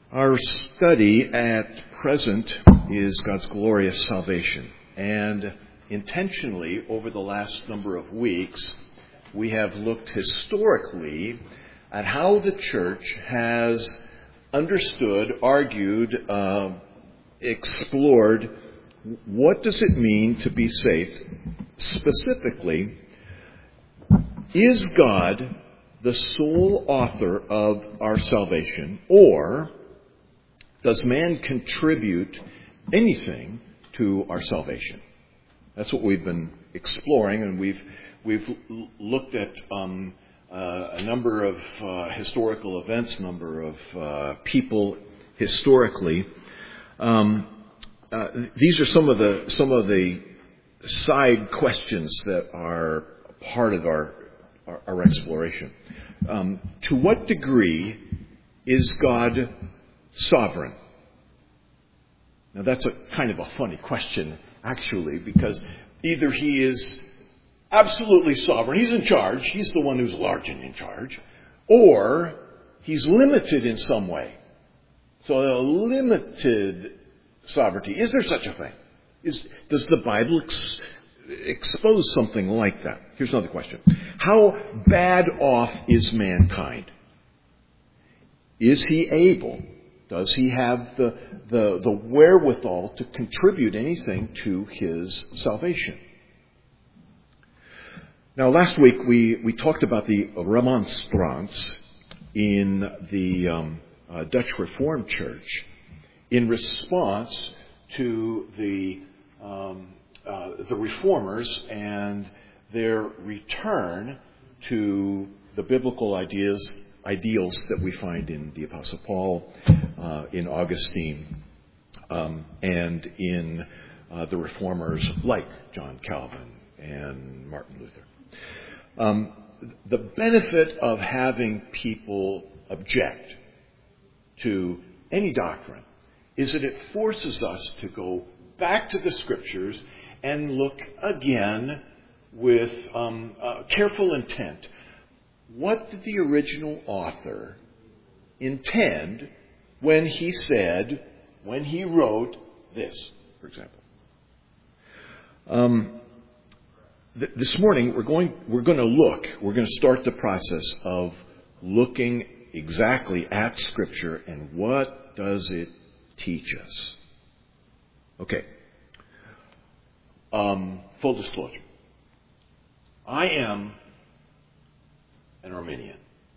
Our study at present is God's glorious salvation. And intentionally, over the last number of weeks, we have looked historically at how the church has understood, argued, explored, what does it mean to be saved? Specifically, is God the sole author of our salvation, or does man contribute anything to our salvation? That's what we've been exploring, and we've looked at a number of historical events, number of people historically. These are some of the side questions that are part of our exploration. To what degree is God sovereign? Now that's a kind of a funny question, actually, because either he is absolutely sovereign, he's in charge, he's the one who's large and in charge, or he's limited in some way. So a limited sovereignty. Is there such a thing? Does the Bible expose something like that? Here's another question. How bad off is mankind? Is he able? Does he have the wherewithal to contribute anything to his salvation? Now, last week we talked about the Remonstrance in the Dutch Reformed Church in response to the Reformers and their return to the biblical ideals that we find in the Apostle Paul, in Augustine, and in the Reformers like John Calvin and Martin Luther. The benefit of having people object to any doctrine is that it forces us to go back to the Scriptures and look again with careful intent. What did the original author intend when he wrote this, for example? This morning we're going to start the process of looking exactly at Scripture and what does it teach us. Okay. Full disclosure. I am an Arminian.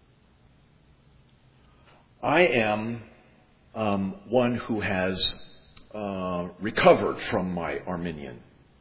I am one who has recovered from my Arminianness.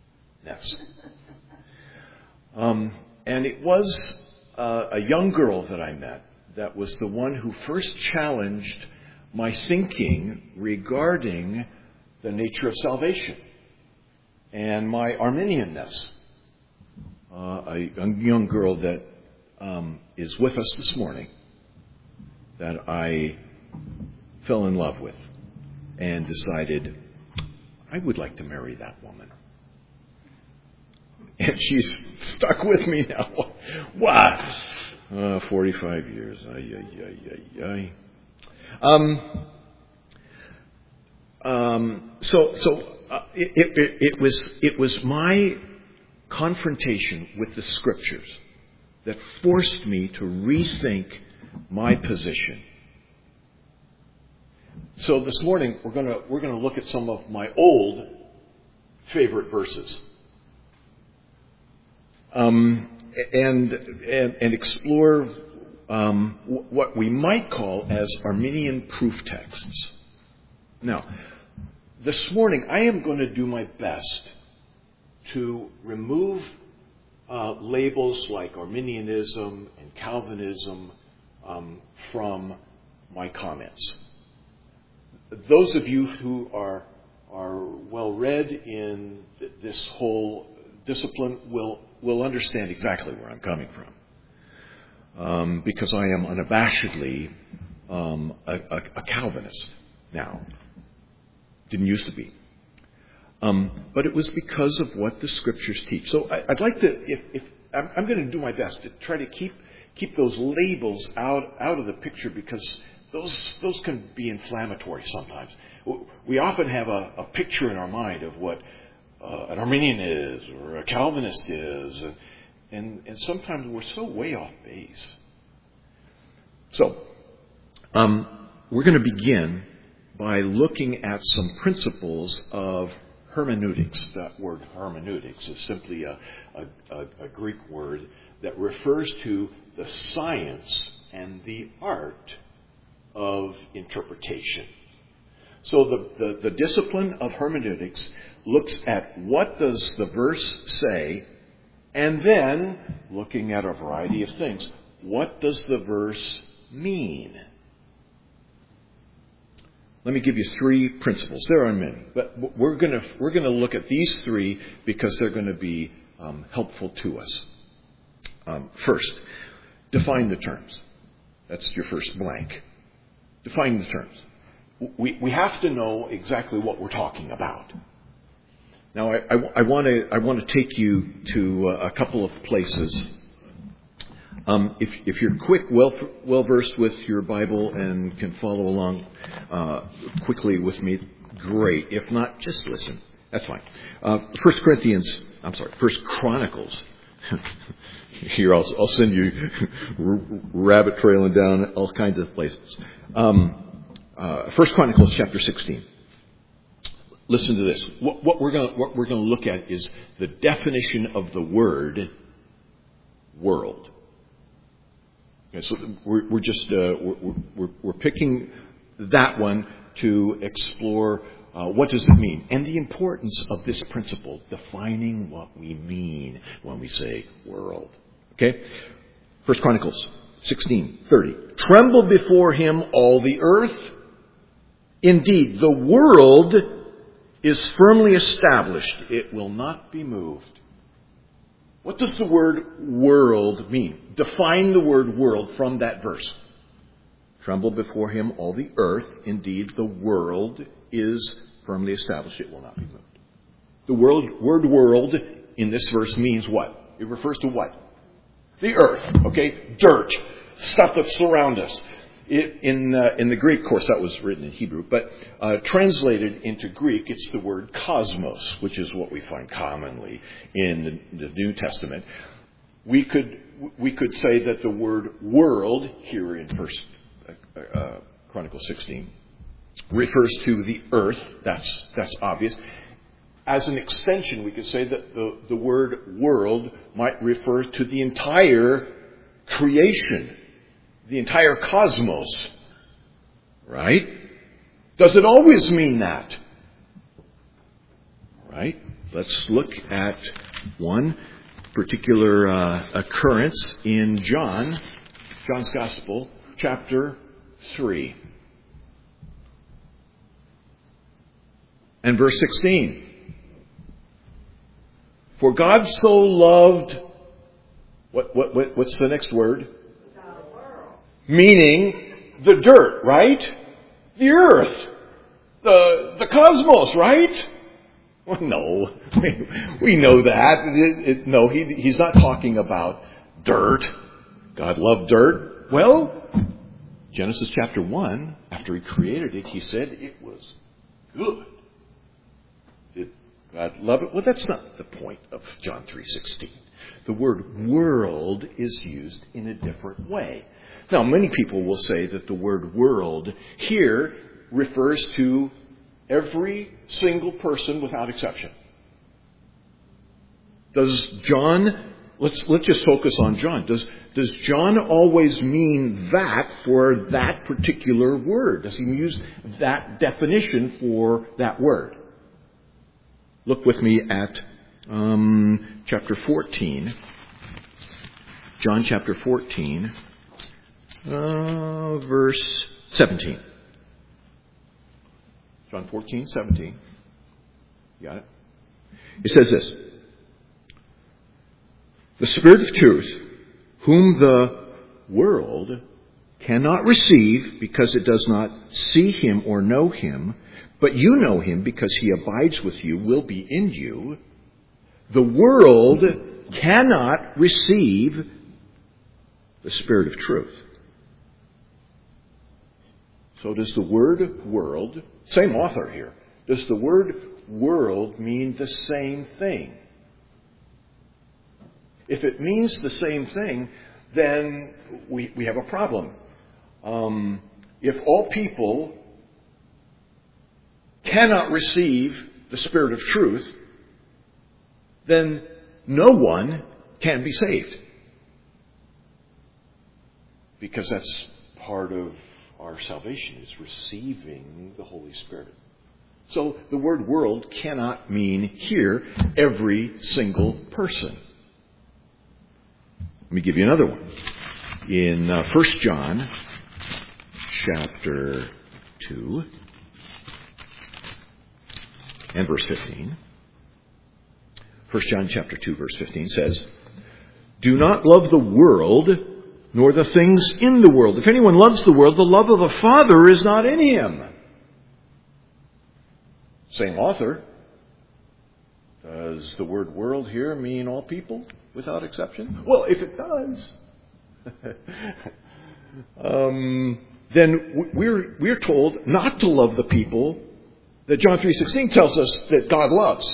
And it was a young girl that I met that was the one who first challenged my thinking regarding the nature of salvation and my Arminianness. A young girl that is with us this morning that I fell in love with and decided I would like to marry that woman. And she's stuck with me now. Wow. 45 years. It was my confrontation with the Scriptures that forced me to rethink my position. So this morning we're going to look at some of my old favorite verses, and explore what we might call as Arminian proof texts. Now, this morning I am going to do my best to remove labels like Arminianism and Calvinism from my comments. Those of you who are well read in this whole discipline will understand exactly where I'm coming from, because I am unabashedly a Calvinist now. Didn't used to be. But it was because of what the Scriptures teach. So I'd like to, if I'm going to do my best to try to keep those labels out of the picture, because those can be inflammatory sometimes. We often have a picture in our mind of what an Arminian is or a Calvinist is, and sometimes we're so way off base. So, we're going to begin by looking at some principles of hermeneutics. That word hermeneutics is simply a Greek word that refers to the science and the art of interpretation. So the discipline of hermeneutics looks at what does the verse say, and then, looking at a variety of things, what does the verse mean? Let me give you 3 principles. There are many, but we're going to look at these 3 because they're going to be helpful to us. First, define the terms. That's your first blank. Define the terms. We have to know exactly what we're talking about. Now, I want to take you to a couple of places. If you're quick, well versed with your Bible and can follow along quickly with me, great. If not, just listen. That's fine. 1 Chronicles. Here, I'll send you rabbit trailing down all kinds of places. 1 Chronicles chapter 16. Listen to this. What we're going to look at is the definition of the word world. Okay, so we're picking that one to explore what does it mean, and the importance of this principle, defining what we mean when we say world. Okay, 1 Chronicles 16:30. Tremble before him, all the earth. Indeed, the world is firmly established; it will not be moved. What does the word world mean? Define the word world from that verse. Tremble before him, all the earth. Indeed, the world is firmly established. It will not be moved. The word world in this verse means what? It refers to what? The earth. Okay? Dirt. Stuff that surrounds us. In the Greek, of course, that was written in Hebrew, but translated into Greek, it's the word cosmos, which is what we find commonly in the New Testament. We could say that the word world here in 1 Chronicles 16 refers to the earth. That's obvious. As an extension, we could say that the word world might refer to the entire creation. The entire cosmos, right? Does it always mean that? Right? Let's look at one particular occurrence in John's Gospel, chapter 3. And verse 16. For God so loved, what's the next word? Meaning the dirt, right? The earth. The cosmos, right? Well, no. We know that. No, he's not talking about dirt. God loved dirt. Well, Genesis chapter 1, after he created it, he said it was good. Did God love it? Well, that's not the point of John 3:16. The word world is used in a different way. Now, many people will say that the word world here refers to every single person without exception. Does John, let's just focus on John. Does John always mean that for that particular word? Does he use that definition for that word? Look with me at chapter 14. John chapter 14. Verse 17. John 14:17. You got it? It says this. The Spirit of truth, whom the world cannot receive because it does not see him or know him, but you know him because he abides with you, will be in you. The world cannot receive the Spirit of truth. So does the word world, same author here, does the word world mean the same thing? If it means the same thing, then we have a problem. If all people cannot receive the Spirit of truth, then no one can be saved. Because that's part of our salvation, is receiving the Holy Spirit. So the word world cannot mean here every single person. Let me give you another one. In 1 John chapter 2 and verse 15. 1 John chapter 2 verse 15 says, "Do not love the world, nor the things in the world. If anyone loves the world, the love of the Father is not in him." Same author. Does the word world here mean all people without exception? Well, if it does, then we're told not to love the people that John 3:16 tells us that God loves.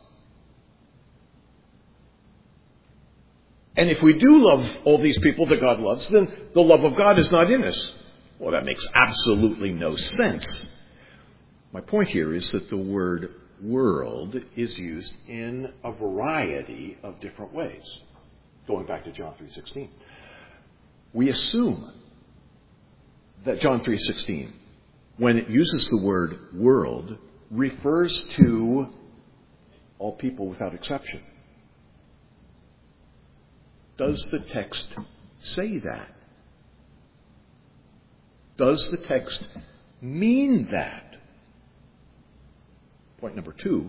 And if we do love all these people that God loves, then the love of God is not in us. Well, that makes absolutely no sense. My point here is that the word world is used in a variety of different ways. Going back to John 3:16. We assume that John 3:16, when it uses the word world, refers to all people without exception. Does the text say that? Does the text mean that? Point number 2,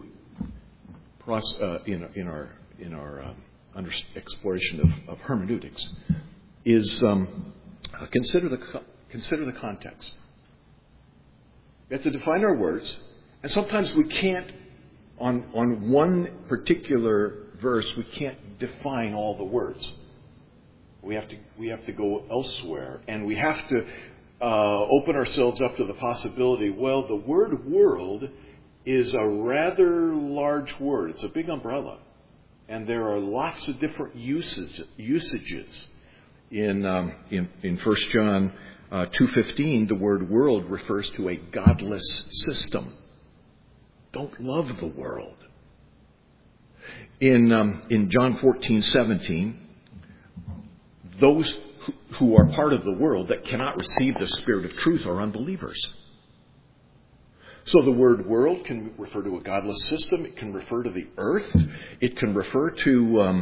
in our exploration of hermeneutics, is consider the context. We have to define our words, and sometimes we can't, on one particular verse, we can't define all the words. We have to go elsewhere, and we have to open ourselves up to the possibility. Well, the word "world" is a rather large word. It's a big umbrella, and there are lots of different usages. In 1 John 2:15, the word "world" refers to a godless system. Don't love the world. In John 14:17, those who are part of the world that cannot receive the Spirit of truth are unbelievers. So the word "world" can refer to a godless system. It can refer to the earth. It can refer to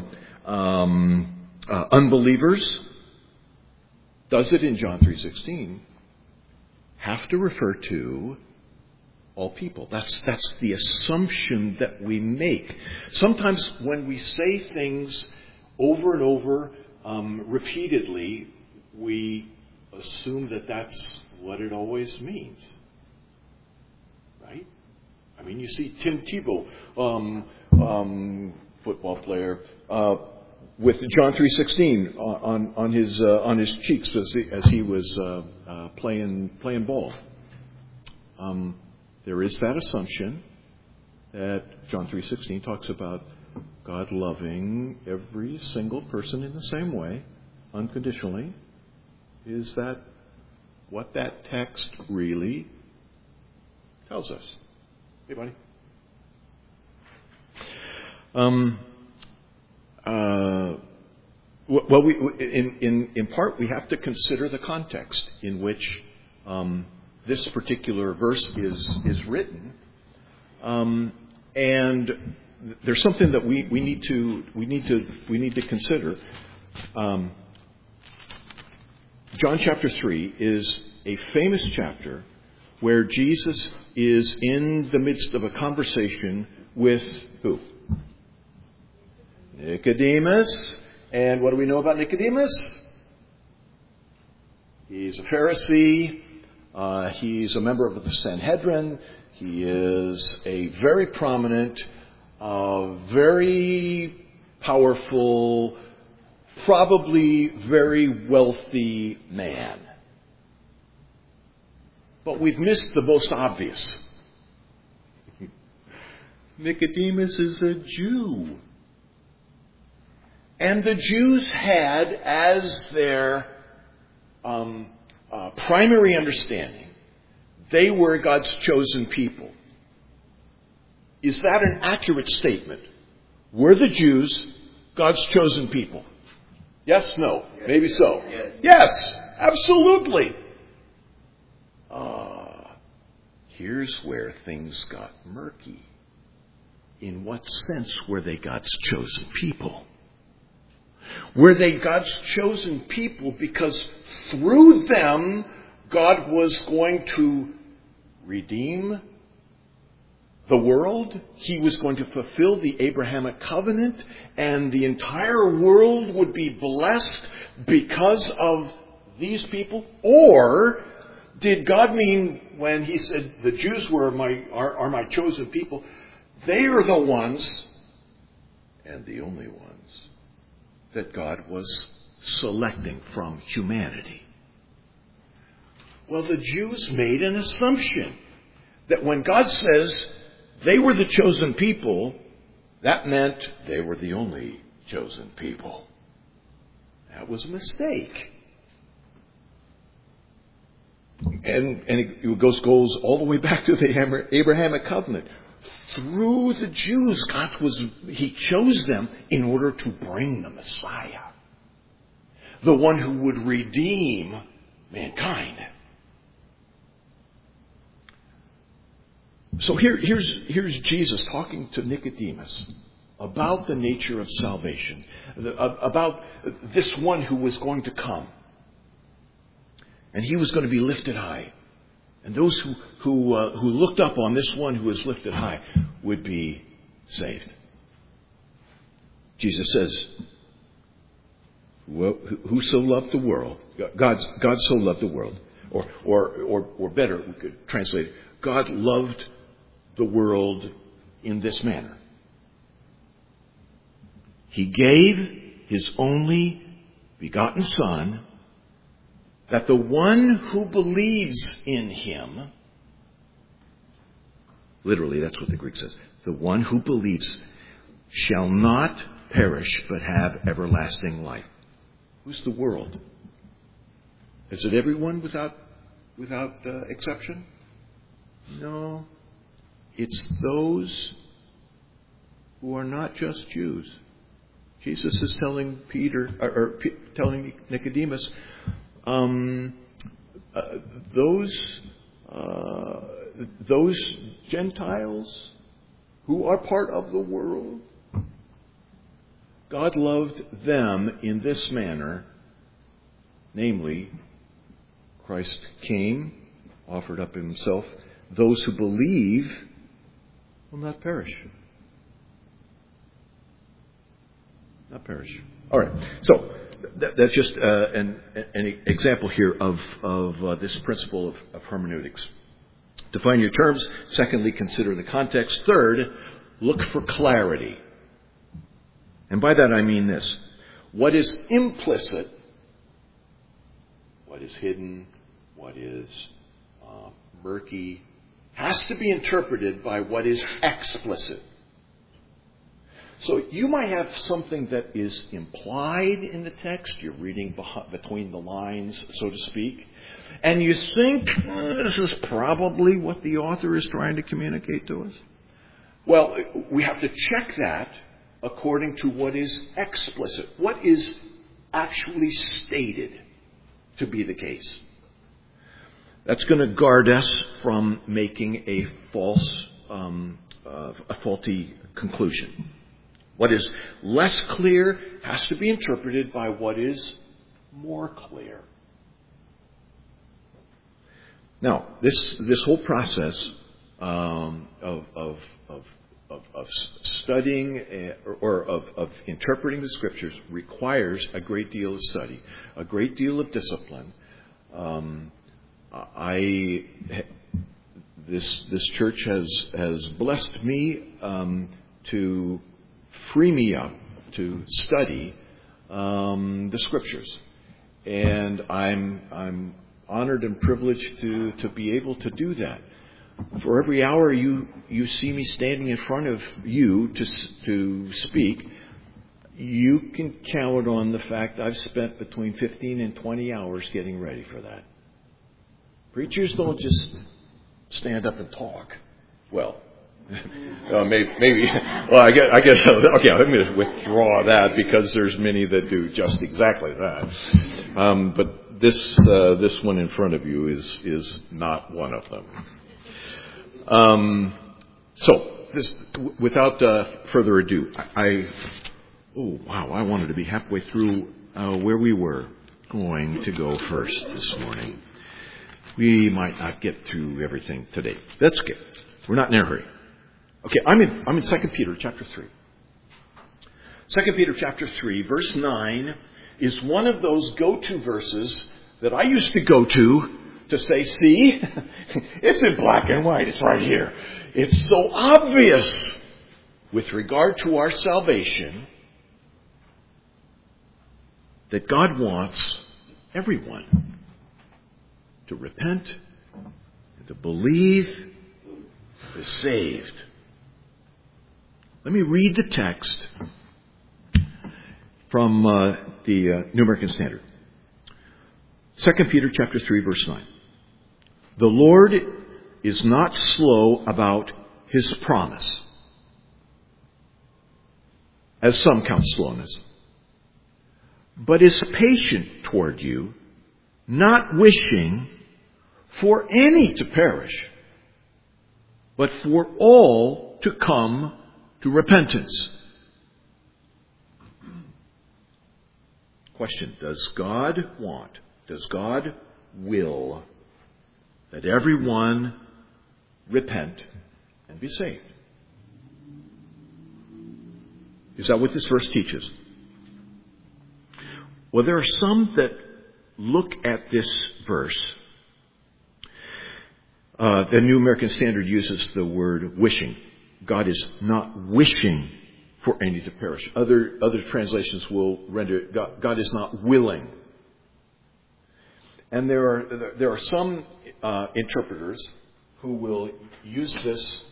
unbelievers. Does it in John 3:16 have to refer to all people? That's the assumption that we make. Sometimes when we say things over and over, repeatedly, we assume that that's what it always means. Right? I mean, you see Tim Tebow, football player, with John 3:16 on his cheeks as he was playing ball. There is that assumption that John 3:16 talks about God loving every single person in the same way, unconditionally. Is that what that text really tells us? Hey, buddy. Well, in part, we have to consider the context in which this particular verse is written, and there's something that we need to consider. John chapter 3 is a famous chapter where Jesus is in the midst of a conversation with who? Nicodemus. And what do we know about Nicodemus? He's a Pharisee. He's a member of the Sanhedrin. He is a very prominent, very powerful, probably very wealthy man. But we've missed the most obvious. Nicodemus is a Jew. And the Jews had as their primary understanding, they were God's chosen people. Is that an accurate statement? Were the Jews God's chosen people? Yes, no, maybe so. Yes, absolutely. Here's where things got murky. In what sense were they God's chosen people? Were they God's chosen people because through them God was going to redeem the world? He was going to fulfill the Abrahamic covenant, and the entire world would be blessed because of these people? Or did God mean when he said the Jews are my chosen people, they are the ones and the only ones that God was selecting from humanity? Well, the Jews made an assumption that when God says they were the chosen people, that meant they were the only chosen people. That was a mistake. And it goes all the way back to the Abrahamic covenant. Through the Jews, He chose them in order to bring the Messiah. The one who would redeem mankind. So here's Jesus talking to Nicodemus about the nature of salvation, about this one who was going to come. And he was going to be lifted high. And those who looked up on this one who was lifted high would be saved. Jesus says, who so loved the world? God so loved the world. Or better, we could translate it, God loved the world in this manner. He gave His only begotten Son, that the one who believes in Him, literally that's what the Greek says, the one who believes shall not perish but have everlasting life. Who's the world? Is it everyone without exception? No. It's those who are not just Jews. Jesus is telling telling Nicodemus, those Gentiles who are part of the world, God loved them in this manner, namely, Christ came, offered up Himself. Those who believe will not perish. Not perish. All right. So that's just an example here of this principle of hermeneutics. Define your terms. Secondly, consider the context. Third, look for clarity. And by that I mean this. What is implicit, what is hidden, what is murky, has to be interpreted by what is explicit. So you might have something that is implied in the text. You're reading between the lines, so to speak. And you think, this is probably what the author is trying to communicate to us. Well, we have to check that according to what is explicit. What is actually stated to be the case. That's going to guard us from making a faulty conclusion. What is less clear has to be interpreted by what is more clear. Now, this whole process of studying or of interpreting the Scriptures requires a great deal of study, a great deal of discipline. This church has blessed me to free me up to study the Scriptures, and I'm honored and privileged to be able to do that. For every hour you see me standing in front of you to speak, you can count on the fact I've spent between 15 and 20 hours getting ready for that. Preachers don't just stand up and talk. Well, maybe. Well, I guess. Okay, I'm going to withdraw that because there's many that do just exactly that. But this one in front of you is not one of them. Without further ado, I wanted to be halfway through where we were going to go first this morning. We might not get through everything today. That's okay. We're not in a hurry. Okay, I'm in 2 Peter chapter 3. 2 Peter chapter 3, verse 9 is one of those go-to verses that I used to go to say, see, it's in black and white. It's right here. It's so obvious with regard to our salvation that God wants everyone to repent, to believe, to be saved. Let me read the text from the New American Standard. 2 Peter chapter 3, verse 9. The Lord is not slow about His promise, as some count slowness, but is patient toward you, not wishing for any to perish, but for all to come to repentance. Question: does God will that everyone repent and be saved? Is that what this verse teaches? Well, there are some that look at this verse. The New American Standard uses the word wishing. God is not wishing for any to perish. Other translations will render it, God is not willing. And there are some interpreters who will use this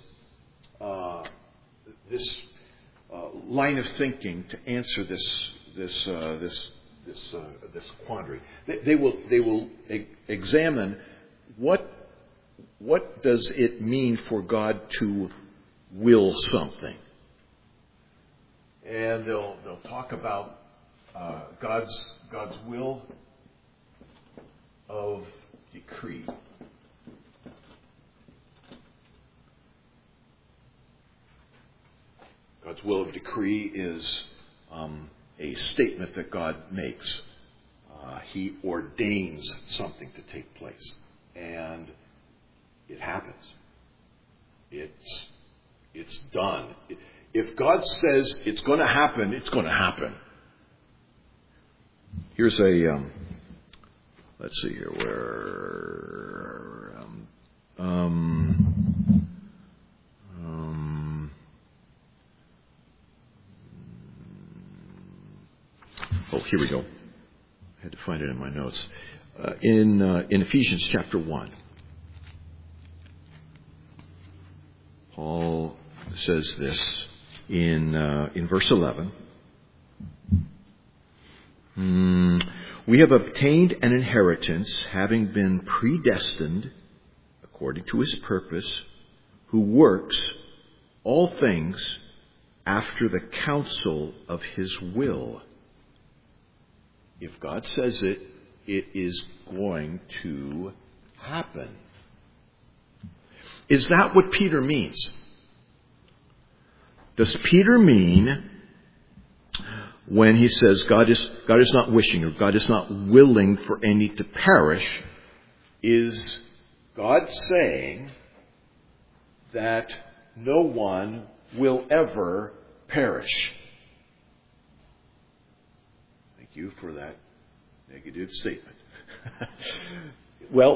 line of thinking to answer this quandary. They will examine what does it mean for God to will something, and they'll talk about God's will of decree. God's will of decree is a statement that God makes. He ordains something to take place, and it happens. It's done. If God says it's going to happen, it's going to happen. Here's a let's see here where here we go. I had to find it in my notes. In Ephesians chapter 1, Paul says this in verse 11. We have obtained an inheritance, having been predestined according to His purpose, who works all things after the counsel of His will. If God says it, it is going to happen. Is that what Peter means? Does Peter mean when he says God is not wishing or God is not willing for any to perish, is God saying that no one will ever perish? Thank you for that negative statement. Well,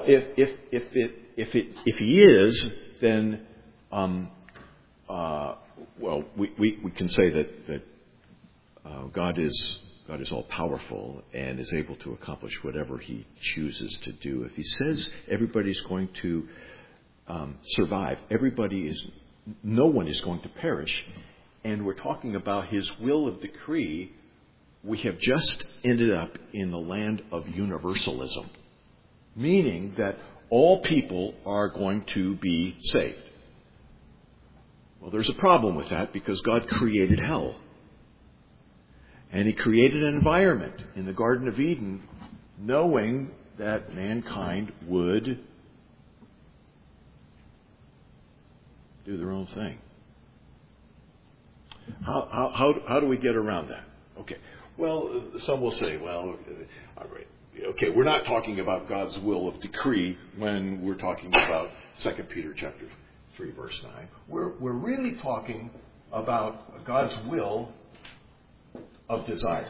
if he is, then we can say that God is God is all powerful and is able to accomplish whatever He chooses to do. If He says everybody's going to survive, no one is going to perish, and we're talking about His will of decree, we have just ended up in the land of universalism, meaning that all people are going to be saved. Well, there's a problem with that because God created hell. And He created an environment in the Garden of Eden knowing that mankind would do their own thing. How do we get around that? Okay. Well, some will say, well, all right. Okay, we're not talking about God's will of decree when we're talking about 2 Peter chapter 3, verse 9. We're really talking about God's will of desire.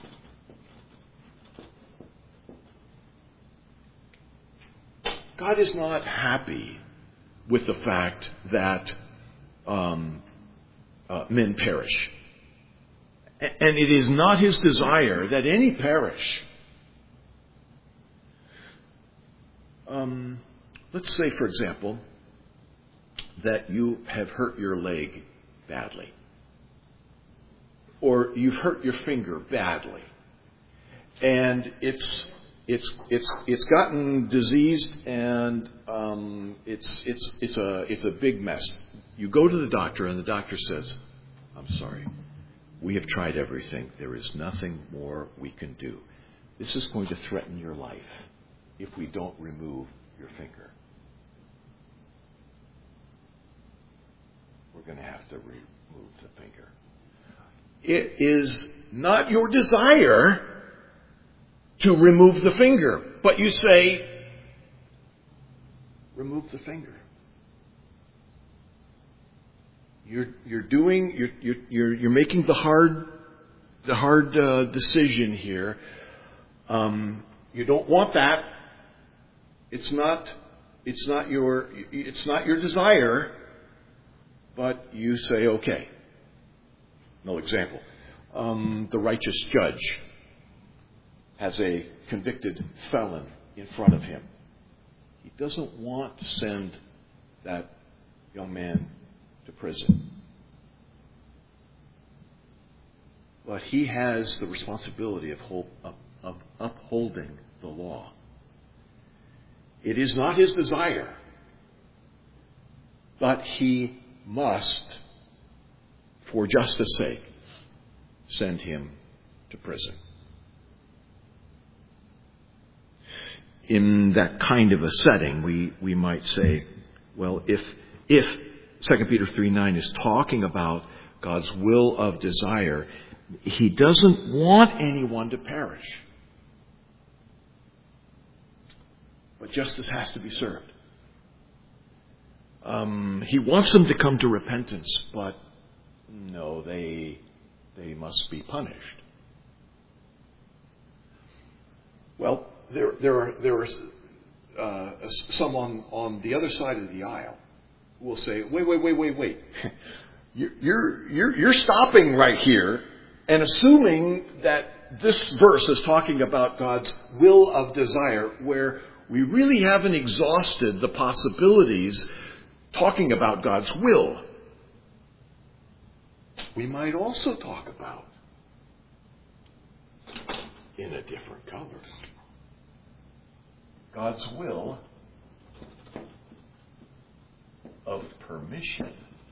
God is not happy with the fact that men perish. And it is not His desire that any perish. Let's say, for example, that you have hurt your leg badly. Or you've hurt your finger badly. And it's gotten diseased and it's a big mess. You go to the doctor and the doctor says, "I'm sorry. We have tried everything. There is nothing more we can do. This is going to threaten your life if we don't remove your finger. We're going to have to remove the finger." It is not your desire to remove the finger, but you say, "Remove the finger." You're making the hard decision here. You don't want that. It's not your desire, but you say, okay. No example. The righteous judge has a convicted felon in front of him. He doesn't want to send that young man to prison. But he has the responsibility of upholding the law. It is not his desire, but he must, for justice sake, send him to prison. In that kind of a setting, we might say, well, if 2 Peter 3:9 is talking about God's will of desire, He doesn't want anyone to perish. But justice has to be served. He wants them to come to repentance, but no, they must be punished. Well, there are some on the other side of the aisle who will say, wait. You're stopping right here and assuming that this verse is talking about God's will of desire, where we really haven't exhausted the possibilities talking about God's will. We might also talk about in a different color God's will of permission.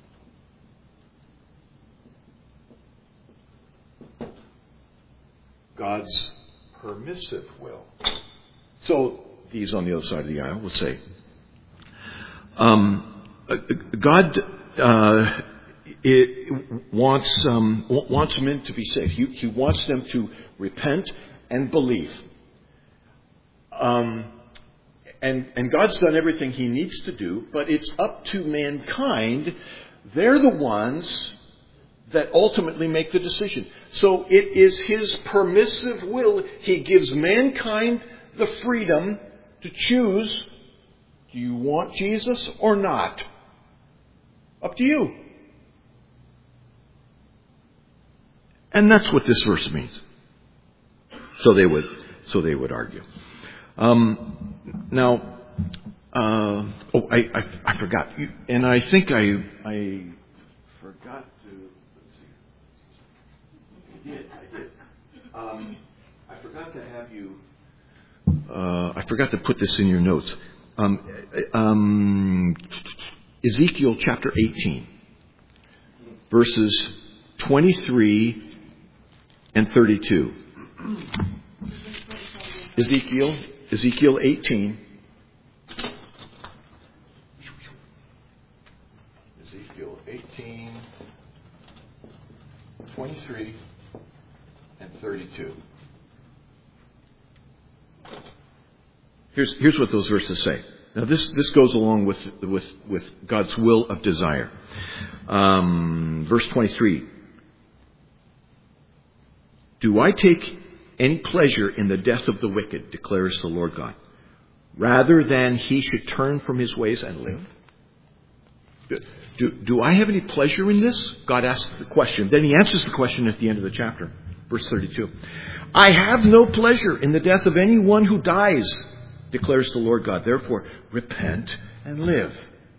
God's permissive will. So these on the other side of the aisle will say, God wants men to be saved. He wants them to repent and believe. And God's done everything He needs to do, but it's up to mankind. They're the ones that ultimately make the decision. So it is His permissive will. He gives mankind the freedom to choose, do you want Jesus or not? Up to you. And that's what this verse means. So they would argue. Now, I forgot, and I think I forgot to. Let's see. I did. I forgot to have you. I forgot to put this in your notes. Ezekiel chapter 18, verses 23 and 32. Ezekiel 18. Ezekiel 18, 23 and 32. Here's what those verses say. Now this goes along with God's will of desire. Verse 23. Do I take any pleasure in the death of the wicked, declares the Lord God, rather than he should turn from his ways and live? Do I have any pleasure in this? God asks the question. Then he answers the question at the end of the chapter. Verse 32. I have no pleasure in the death of anyone who dies, declares the Lord God. Therefore, repent and live.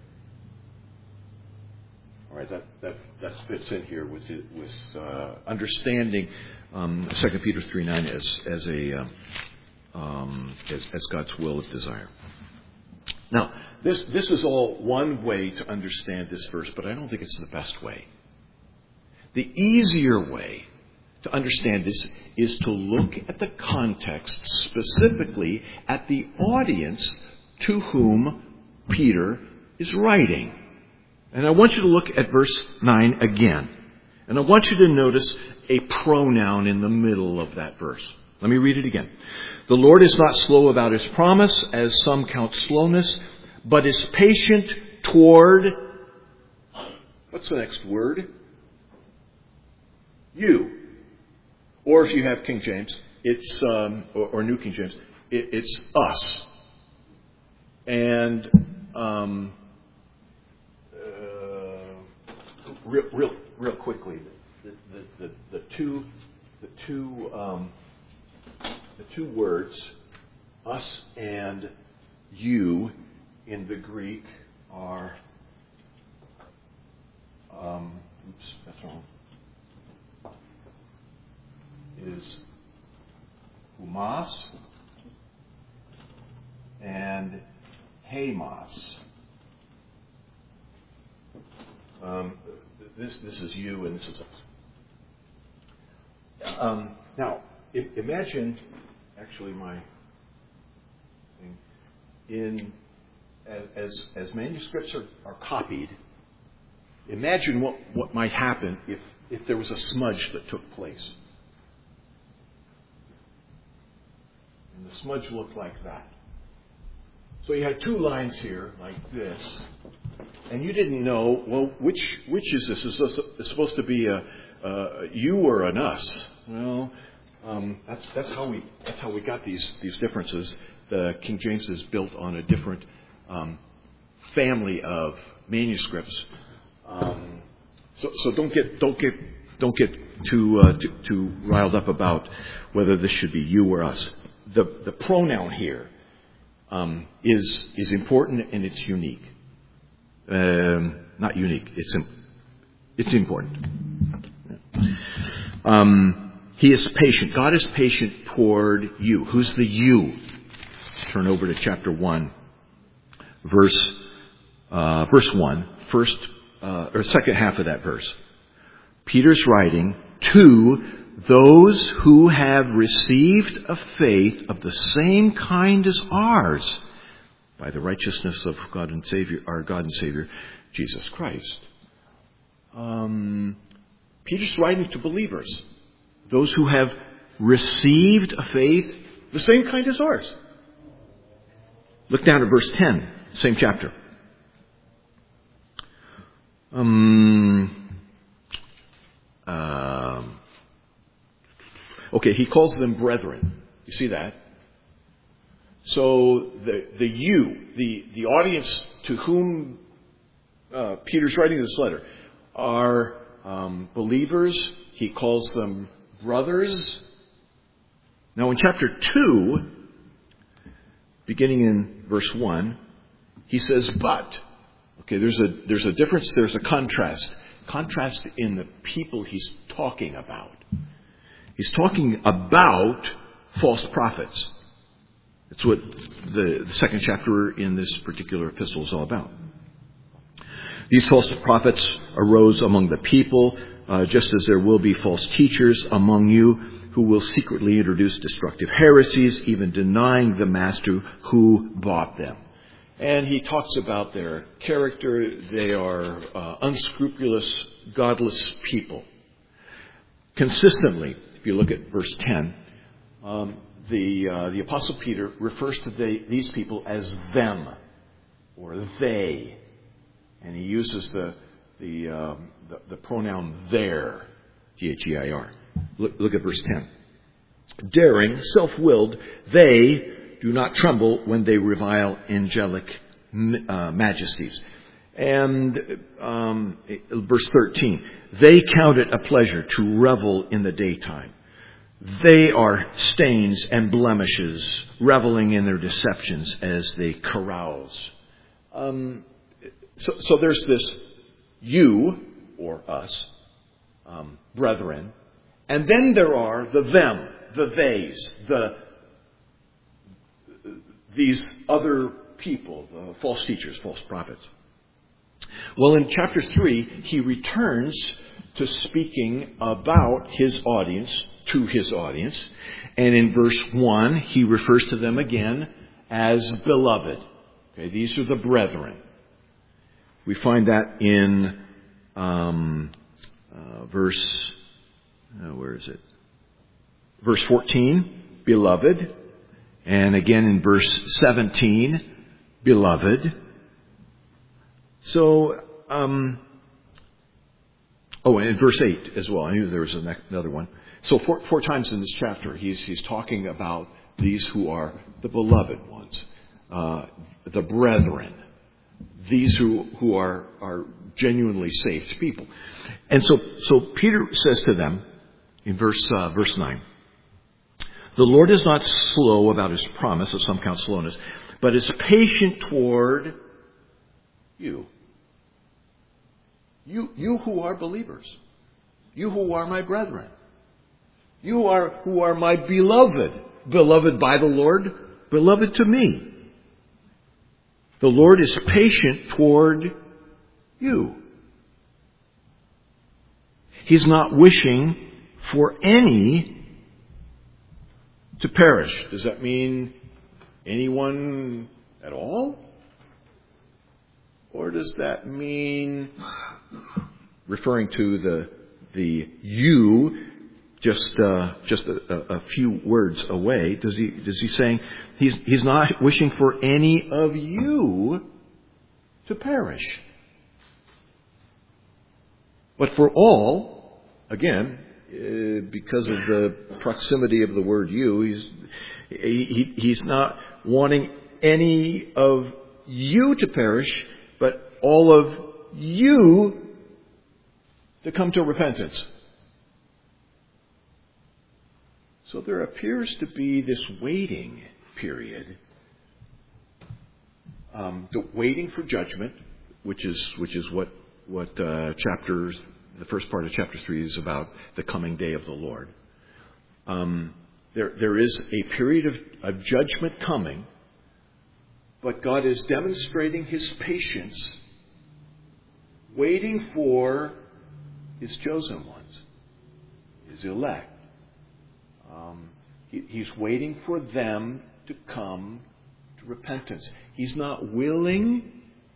All right, that fits in here with understanding 2 Peter 3:9 as God's will of desire. Now, this is all one way to understand this verse, but I don't think it's the best way. The easier way to understand this is to look at the context, specifically at the audience to whom Peter is writing. And I want you to look at verse 9 again. And I want you to notice a pronoun in the middle of that verse. Let me read it again. The Lord is not slow about his promise, as some count slowness, but is patient toward... What's the next word? You. Or if you have King James, it's or New King James, it's us. And real quickly, the two words, us and you, in the Greek are. Oops, that's wrong. Is humas and hemos. This is you and this is us. Now, imagine, actually, as manuscripts are copied, imagine what might happen if there was a smudge that took place. And the smudge looked like that. So you had two lines here, like this, and you didn't know, well, which is this? Is this supposed to be a you or an us? Well, that's how we got these differences. The King James is built on a different family of manuscripts. So don't get too riled up about whether this should be you or us. The pronoun here is important and it's unique. Not unique. It's important. He is patient. God is patient toward you. Who's the you? Turn over to chapter 1, verse 1, second half of that verse. Peter's writing to those who have received a faith of the same kind as ours by the righteousness of God and Savior, our God and Savior, Jesus Christ. Peter's writing to believers, those who have received a faith the same kind as ours. Look down at verse 10, same chapter. Okay, he calls them brethren. You see that? So the audience to whom Peter's writing this letter are believers. He calls them brothers. Now in chapter 2, beginning in verse 1, he says, but. Okay, there's a difference, there's a contrast. Contrast in the people he's talking about. He's talking about false prophets. That's what the second chapter in this particular epistle is all about. These false prophets arose among the people, just as there will be false teachers among you who will secretly introduce destructive heresies, even denying the master who bought them. And he talks about their character. They are unscrupulous, godless people. Consistently, if you look at verse 10, the Apostle Peter refers to these people as them, or they. And he uses the pronoun their, Their. Look at verse 10. Daring, self-willed, they do not tremble when they revile angelic majesties. And verse 13. They count it a pleasure to revel in the daytime. They are stains and blemishes, reveling in their deceptions as they carouse. So there's this you, or us, brethren, and then there are the them, the theys, these other people, the false teachers, false prophets. Well, in chapter 3, he returns to speaking about his audience, to his audience, and in verse 1, he refers to them again as beloved. Okay, these are the brethren. We find that in Verse 14, beloved. And again in verse 17, beloved. So, and in verse 8 as well. I knew there was another one. So four times in this chapter, he's talking about these who are the beloved ones, the brethren, these who are genuinely saved people. And so Peter says to them in verse 9, the Lord is not slow about his promise, as some count slowness, but is patient toward you. You who are believers. You who are my brethren. You who are my beloved. Beloved by the Lord, beloved to me. The Lord is patient toward you. He's not wishing for any to perish. Does that mean anyone at all? Or does that mean, referring to the you, just a few words away, does he saying he's not wishing for any of you to perish, but for all, again, because of the proximity of the word you, he's not wanting any of you to perish, but all of you to come to repentance. So there appears to be this waiting period, the waiting for judgment, which is what the first part of chapter 3 is about, the coming day of the Lord. There is a period of judgment coming, but God is demonstrating his patience, waiting for his chosen ones, his elect. He's waiting for them to come to repentance. He's not willing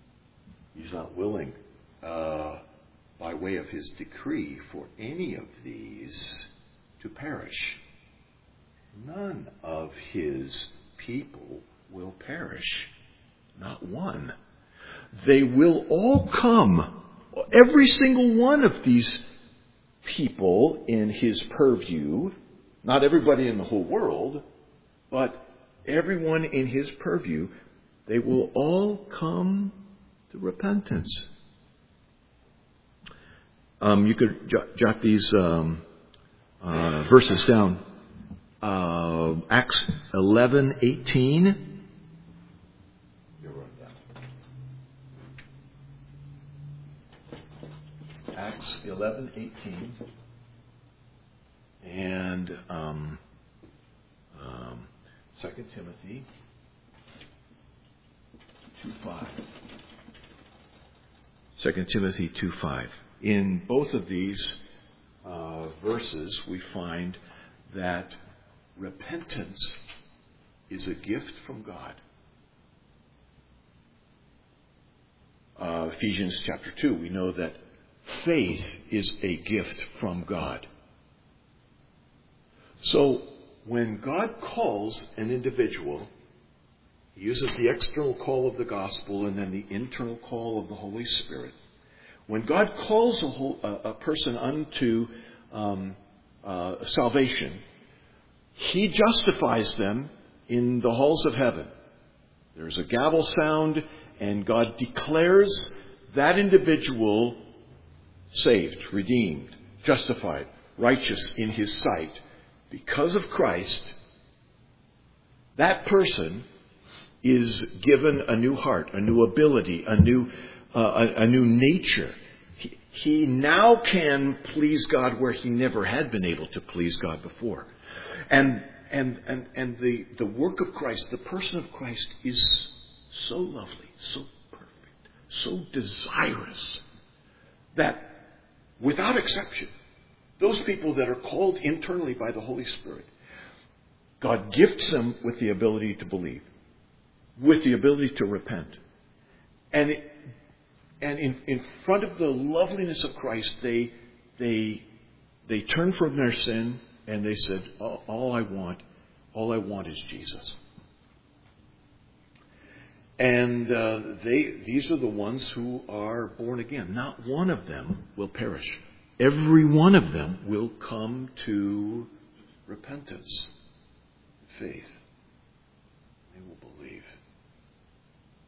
by way of his decree for any of these to perish. None of his people will perish. Not one. They will all come. Every single one of these people in his purview, not everybody in the whole world, but everyone in his purview, they will all come to repentance. You could jot these verses down Acts 11:18. Acts 11:18. And 2 Timothy 2:5. 2 Timothy 2:5. In both of these verses, we find that repentance is a gift from God. Ephesians chapter 2, we know that faith is a gift from God. So, when God calls an individual, He uses the external call of the gospel and then the internal call of the Holy Spirit. When God calls a person unto salvation, He justifies them in the halls of heaven. There's a gavel sound, and God declares that individual saved, redeemed, justified, righteous in His sight. Because of Christ, that person is given a new heart, a new ability, a new nature. He now can please God where he never had been able to please God before. And the work of Christ, the person of Christ, is so lovely, so perfect, so desirous that without exception, those people that are called internally by the Holy Spirit, God gifts them with the ability to believe, with the ability to repent. And in front of the loveliness of Christ, they turn from their sin and they said, all I want is Jesus. And these are the ones who are born again. Not one of them will perish. Every one of them will come to repentance, faith. They will believe.